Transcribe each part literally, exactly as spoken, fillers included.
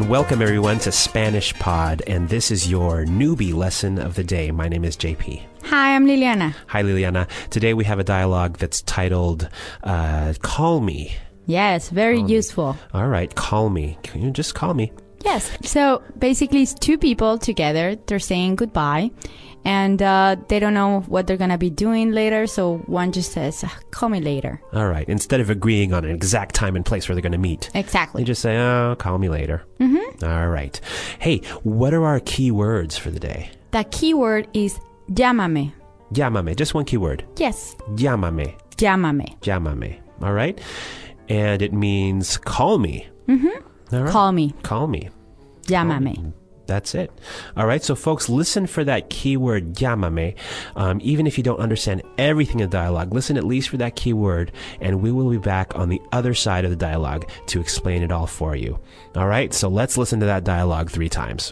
and welcome everyone to Spanish Pod, and this is your newbie lesson of the day. My name is J P. Hi, I'm Liliana. Hi, Liliana. Today we have a dialogue that's titled, uh, Call Me. Yes, very Call useful. Me. All right, call me. Can you just call me? Yes. So basically it's two people together. They're saying goodbye. And uh, they don't know what they're going to be doing later. So one just says, call me later. All right. Instead of agreeing on an exact time and place where they're going to meet. Exactly. They just say, oh, call me later. Mm-hmm. All right. Hey, what are our key words for the day? The key word is llámame. Llámame. Just one key word. Yes. Llámame. Llámame. Llámame. All right. And it means call me. Mm-hmm. All right. Call me. Call me. Llámame. Call me. That's it. All right. So, folks, listen for that keyword, llámame. Um, even if you don't understand everything in the dialogue, listen at least for that keyword, and we will be back on the other side of the dialogue to explain it all for you. All right. So let's listen to that dialogue three times.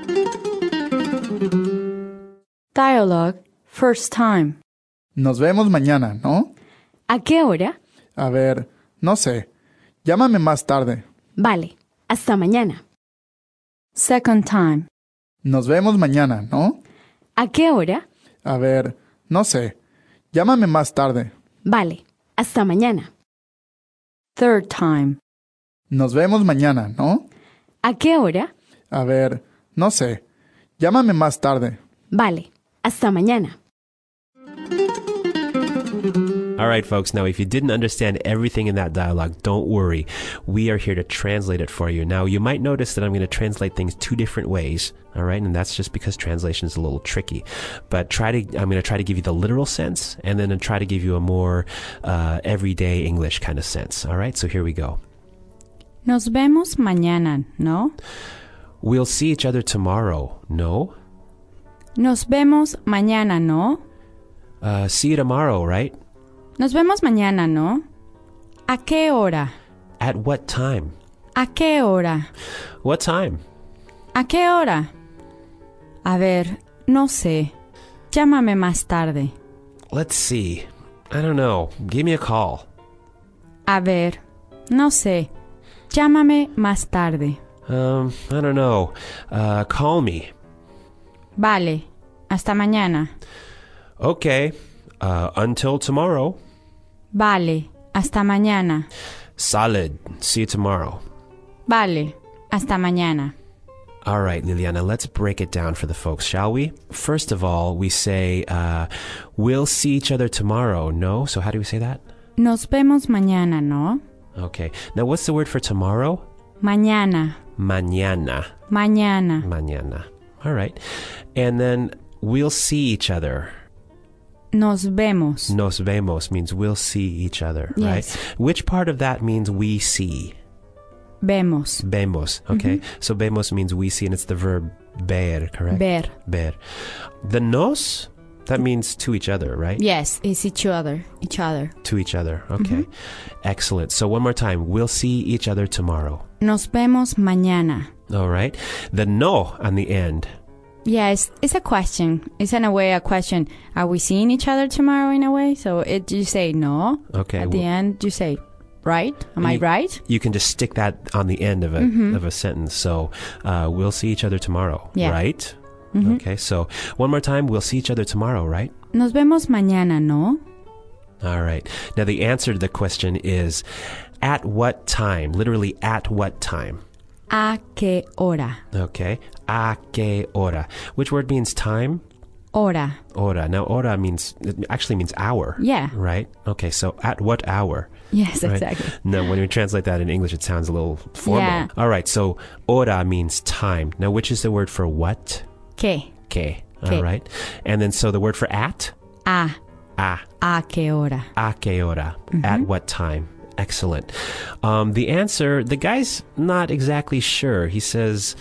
Dialogue. First time. Nos vemos mañana, ¿no? ¿A qué hora? A ver, no sé. Llámame más tarde. Vale, hasta mañana. Second time. Nos vemos mañana, ¿no? ¿A qué hora? A ver, no sé. Llámame más tarde. Vale, hasta mañana. Third time. Nos vemos mañana, ¿no? ¿A qué hora? A ver, no sé. Llámame más tarde. Vale, hasta mañana. All right, folks. Now, if you didn't understand everything in that dialogue, don't worry. We are here to translate it for you. Now, you might notice that I'm going to translate things two different ways. All right. And that's just because translation is a little tricky. But try to, I'm going to try to give you the literal sense and then try to give you a more uh, everyday English kind of sense. All right. So here we go. Nos vemos mañana, ¿no? We'll see each other tomorrow. No? Nos vemos mañana, ¿no? Uh, see you tomorrow, right? Nos vemos mañana, ¿no? ¿A qué hora? At what time? ¿A qué hora? What time? ¿A qué hora? A ver, no sé. Llámame más tarde. Let's see. I don't know. Give me a call. A ver, no sé. Llámame más tarde. Um, I don't know. Uh, call me. Vale. Hasta mañana. Okay. Uh, until tomorrow. Vale. Hasta mañana. Solid. See you tomorrow. Vale. Hasta mañana. All right, Liliana, let's break it down for the folks, shall we? First of all, we say, uh, we'll see each other tomorrow, no? So how do we say that? Nos vemos mañana, ¿no? Okay. Now, what's the word for tomorrow? Mañana. Mañana. Mañana. Mañana. All right. And then we'll see each other. Nos vemos. Nos vemos means we'll see each other, Yes. right? Which part of that means we see? Vemos. Vemos, okay? Mm-hmm. So vemos means we see, and it's the verb ver, correct? Ver. Ver. The nos, that means to each other, right? Yes, it's each other. Each other. To each other, okay. Mm-hmm. Excellent. So one more time. We'll see each other tomorrow. Nos vemos mañana. All right. The no on the end. Yes, it's a question. It's in a way a question. Are we seeing each other tomorrow in a way? So it you say no. Okay. At the well, end, you say right. Am you, I right? You can just stick that on the end of a Mm-hmm. of a sentence. So uh, we'll see each other tomorrow, Yeah. right? Mm-hmm. Okay. So one more time. We'll see each other tomorrow, right? Nos vemos mañana, ¿no? All right. Now the answer to the question is at what time? Literally at what time? ¿A qué hora? Okay. A qué hora? Which word means time? Hora. Hora. Now, hora means, it actually means hour. Yeah. Right? Okay, so at what hour? Yes, Right? exactly. Now, when we translate that in English, it sounds a little formal. Yeah. All right, so hora means time. Now, which is the word for what? ¿Qué? Que. All Que. right. And then, so the word for at? A. A. ¿A qué hora? A que hora? Mm-hmm. At what time? Excellent. Um, the answer, the guy's not exactly sure. He says,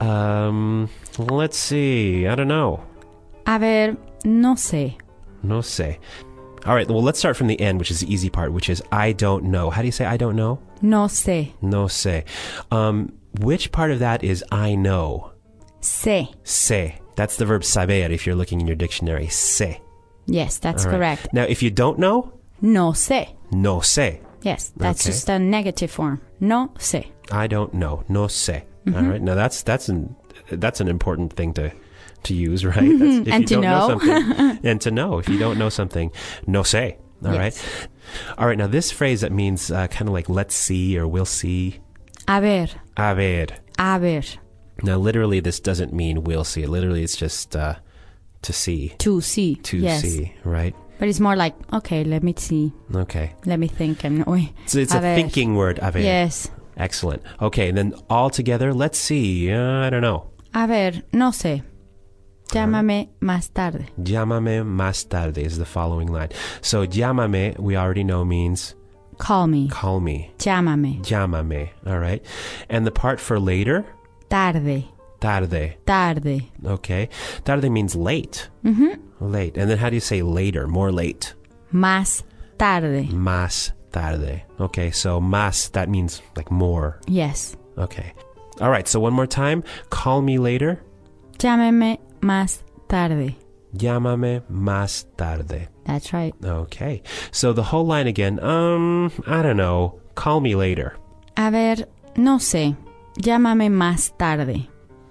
um, let's see, I don't know. A ver, no sé. No sé. All right, well, let's start from the end, which is the easy part, which is I don't know. How do you say I don't know? No sé. No sé. Um, which part of that is I know? Sé. Sé. That's the verb saber if you're looking in your dictionary. Sé. Yes, that's All right. correct. Now, if you don't know, No sé. no sé. Yes, that's Okay. just a negative form. No sé. I don't know. No sé. All right. Now that's that's an that's an important thing to to use, right? That's, if And you to don't know, know. something, and to know if you don't know something, no sé. All Yes. right. All right. Now this phrase that means uh, kind of like let's see or we'll see. A ver, A ver. a ver, Now literally this doesn't mean we'll see. Literally it's just uh, to see. to see. To yes. see, right? But it's more like, okay, let me see. Okay. Let me think. And, oy, So it's a a ver. thinking word, a ver. Yes. Excellent. Okay, and then all together, let's see. Uh, I don't know. A ver, no sé. Llámame más tarde. Llámame más tarde is the following line. So llámame, we already know means Call me. call me. Llámame. Llámame, all right? And the part for later, Tarde. tarde. Tarde. Okay. Tarde means late. Mm-hmm. Late. And then how do you say later? More late. Más tarde. Más tarde. Okay, so más, that means like more. Yes. Okay. All right, so one more time. Call me later. Llámeme más tarde. Llámame más tarde. That's right. Okay. So the whole line again, um, I don't know. Call me later. A ver, no sé. Llámame más tarde.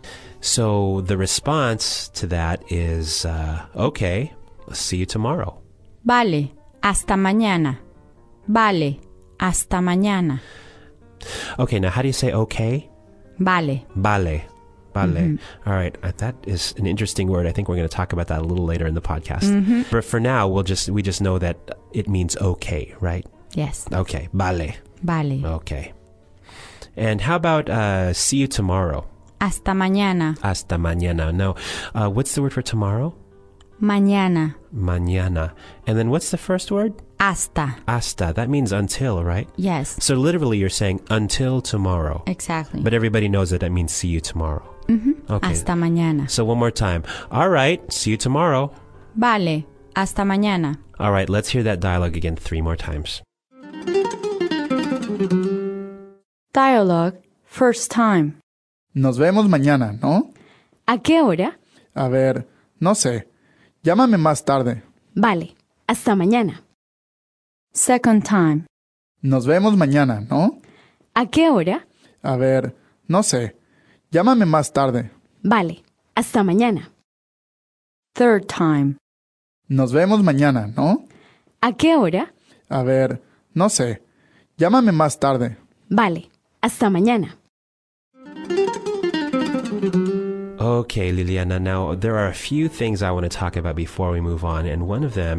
So the response to that is, uh, okay, see you tomorrow. Vale, hasta mañana. Vale, hasta mañana. Okay, now how do you say okay? Vale. Vale. Vale. All right. Uh, that is an interesting word. I think we're going to talk about that a little later in the podcast. But for now, we'll just, we just know that it means okay, right? Yes. Okay. Vale. Vale. Okay. And how about, uh, see you tomorrow? Hasta mañana. Hasta mañana. No. Uh, what's the word for tomorrow? Mañana. Mañana. And then what's the first word? Hasta. Hasta. That means until, right? Yes. So literally you're saying until tomorrow. Exactly. But everybody knows that that means see you tomorrow. Mm-hmm. Okay. Hasta mañana. So one more time. All right. See you tomorrow. Vale. Hasta mañana. All right. Let's hear that dialogue again three more times. Dialogue. First time. Nos vemos mañana, ¿no? ¿A qué hora? A ver, no sé. Llámame más tarde. Vale. Hasta mañana. Second time. Nos vemos mañana, ¿no? ¿A qué hora? A ver, no sé. Llámame más tarde. Vale. Hasta mañana. Third time. Nos vemos mañana, ¿no? ¿A qué hora? A ver, no sé. Llámame más tarde. Vale. Hasta mañana. Okay, Liliana. Now, there are a few things I want to talk about before we move on. And one of them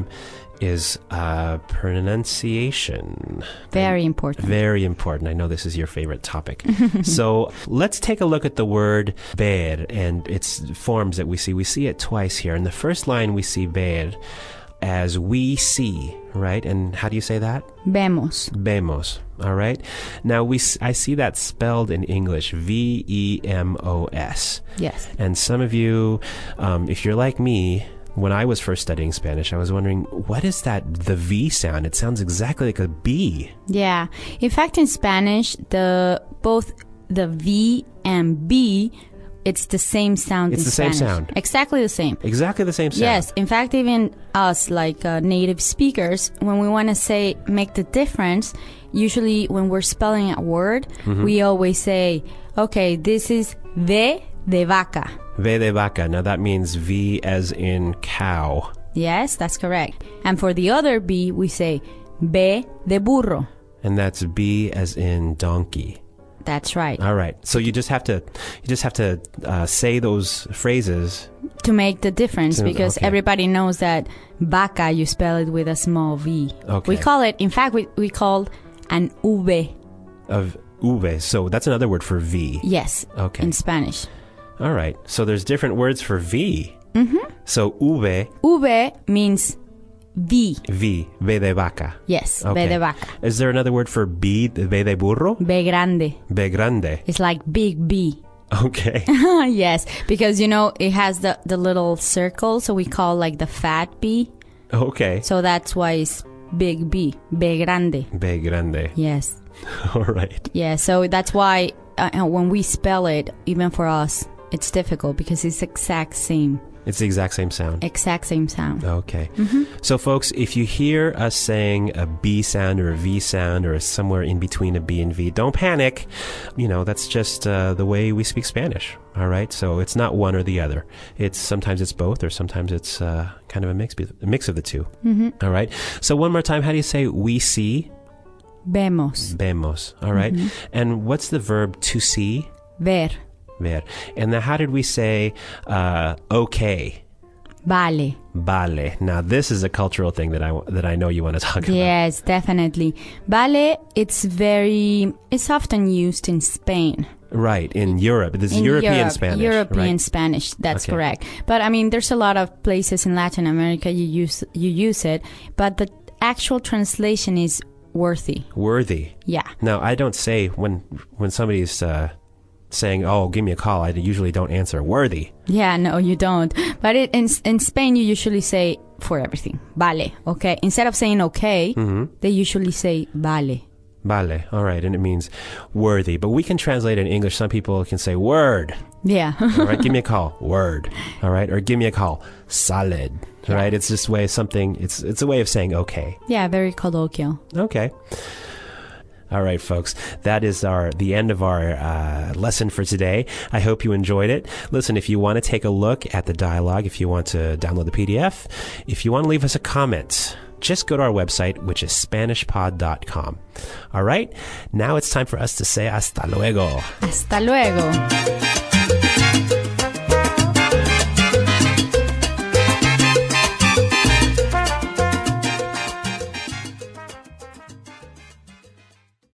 is uh, pronunciation. Very important. Very important. I know this is your favorite topic. So let's take a look at the word ver and its forms that we see. We see it twice here. In the first line, we see ver as we see, right? And how do you say that? Vemos. Vemos. All right. Now we, s- I see that spelled in English, V E M O S. Yes. And some of you, um, if you're like me, when I was first studying Spanish, I was wondering, what is that, the V sound? It sounds exactly like a B. Yeah. In fact, in Spanish, the both the V and B, it's the same sound It's in the same Spanish. sound. Exactly the same. Exactly the same sound. Yes. In fact, even us, like uh, native speakers, when we want to say, make the difference, usually when we're spelling a word, Mm-hmm. we always say, okay, this is V de vaca. V de vaca. Now that means V as in cow. Yes, that's correct. And for the other B, we say B de burro. And that's B as in donkey. That's right. All right. So you just have to, you just have to uh, say those phrases. To make the difference, To- because okay. everybody knows that vaca, you spell it with a small V. Okay. We call it, in fact, we, we call an V. Of uve. So that's another word for V. Yes. Okay. In Spanish. All right. So there's different words for V. Mm-hmm. So uve, V means V. V, V de vaca. Yes. Okay. V de vaca. Is there another word for B, V de burro? B grande. B grande. It's like big B. Okay. Yes. Because, you know, it has the, the little circle, so we call like the fat B. Okay. So that's why it's big B. B grande. B grande. Yes. All right. Yeah, so that's why uh, when we spell it, even for us, it's difficult because it's exact same. It's the exact same sound. Exact same sound. Okay. So, folks, if you hear us saying a B sound or a V sound or somewhere in between a B and V, don't panic. You know, that's just uh, the way we speak Spanish. All right. So it's not one or the other. It's sometimes it's both, or sometimes it's uh, kind of a mix, a mix of the two. Mm-hmm. All right. So one more time, how do you say we see? Vemos. Vemos. All right. Mm-hmm. And what's the verb to see? Ver. Ver. And then how did we say uh, okay? Vale. Vale. Now this is a cultural thing that I that I know you want to talk about. Yes, definitely. Vale, it's very, it's often used in Spain. Right, in Europe. This is In European Europe, Spanish. European right? Spanish, that's Okay. correct. But I mean, there's a lot of places in Latin America you use you use it, but the actual translation is worthy. Worthy. Yeah. Now I don't say when when somebody's uh, saying, "Oh, give me a call," I usually don't answer worthy. Yeah, no, you don't. But it, in in Spain, you usually say for everything, vale, okay. Instead of saying okay, they usually say vale. Vale. All right, and it means worthy. But we can translate it in English. Some people can say word. Yeah. All right, give me a call. Word. All right, or give me a call. Solid. All right, it's just a way of something. It's it's a way of saying okay. Yeah, very colloquial. Okay. All right, folks, that is our the end of our uh, lesson for today. I hope you enjoyed it. Listen, if you want to take a look at the dialogue, if you want to download the P D F, if you want to leave us a comment, just go to our website, which is spanish pod dot com. All right, now it's time for us to say hasta luego. Hasta luego.